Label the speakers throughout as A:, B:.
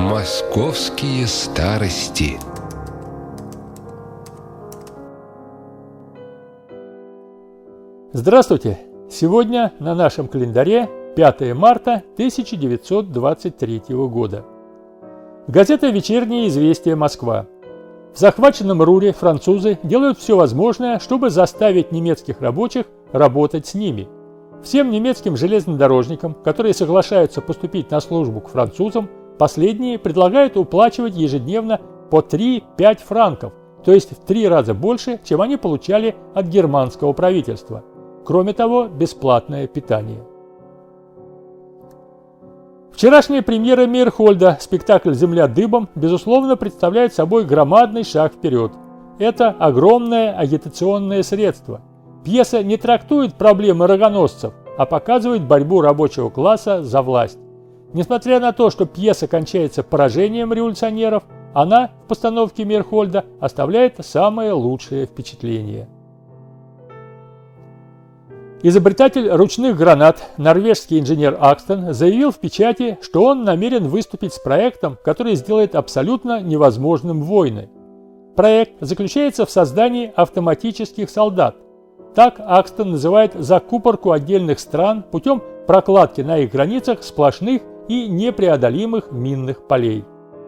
A: Московские старости.
B: Здравствуйте! Сегодня на нашем календаре 5 марта 1923 года. Газета «Вечернее известие. Москва». В захваченном Руре французы делают все возможное, чтобы заставить немецких рабочих работать с ними. Всем немецким железнодорожникам, которые соглашаются поступить на службу к французам, последние предлагают уплачивать ежедневно по 3-5 франков, то есть в 3 раза больше, чем они получали от германского правительства. Кроме того, бесплатное питание. Вчерашняя премьера Мейерхольда, спектакль «Земля дыбом», безусловно, представляет собой громадный шаг вперед. Это огромное агитационное средство. Пьеса не трактует проблемы рогоносцев, а показывает борьбу рабочего класса за власть. Несмотря на то, что пьеса кончается поражением революционеров, она в постановке Мейерхольда оставляет самое лучшее впечатление. Изобретатель ручных гранат, норвежский инженер Акстон, заявил в печати, что он намерен выступить с проектом, который сделает абсолютно невозможным войны. Проект заключается в создании автоматических солдат. Так Акстон называет закупорку отдельных стран путем прокладки на их границах сплошных и непреодолимых минных полей.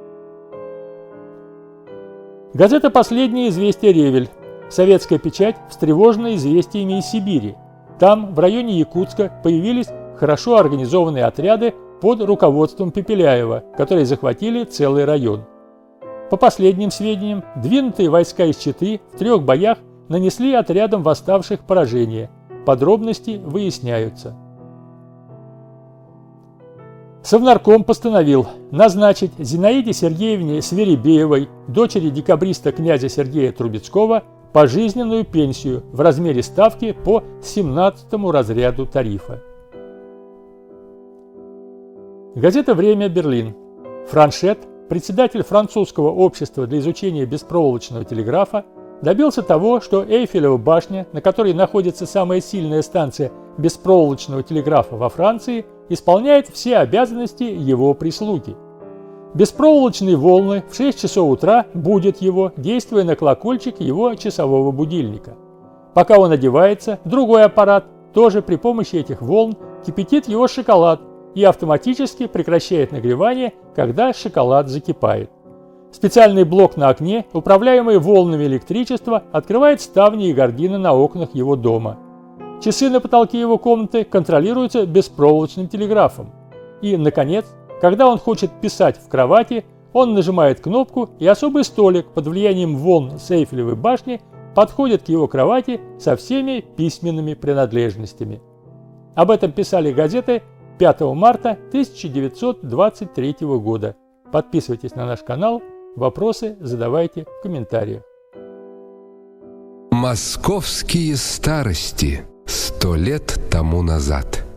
B: Газета «Последнее известие. Ревель». Советская печать встревожена известиями из Сибири. Там, в районе Якутска, появились хорошо организованные отряды под руководством Пепеляева, которые захватили целый район. По последним сведениям, двинутые войска из Читы в 3 боях нанесли отрядам восставших поражение. Подробности выясняются. Совнарком постановил назначить Зинаиде Сергеевне Свиребеевой, дочери декабриста князя Сергея Трубецкого, пожизненную пенсию в размере ставки по 17-му разряду тарифа. Газета «Время. Берлин». Франшет, председатель французского общества для изучения беспроволочного телеграфа, добился того, что Эйфелева башня, на которой находится самая сильная станция беспроволочного телеграфа во Франции, исполняет все обязанности его прислуги. Беспроволочные волны в 6 часов утра будят его, действуя на колокольчик его часового будильника. Пока он одевается, другой аппарат, тоже при помощи этих волн, кипятит его шоколад и автоматически прекращает нагревание, когда шоколад закипает. Специальный блок на окне, управляемый волнами электричества, открывает ставни и гардины на окнах его дома. Часы на потолке его комнаты контролируются беспроволочным телеграфом. И, наконец, когда он хочет писать в кровати, он нажимает кнопку, и особый столик под влиянием волн с Эйфелевой башни подходит к его кровати со всеми письменными принадлежностями. Об этом писали газеты 5 марта 1923 года. Подписывайтесь на наш канал, вопросы задавайте в комментариях.
A: Московские старости. 100 лет тому назад.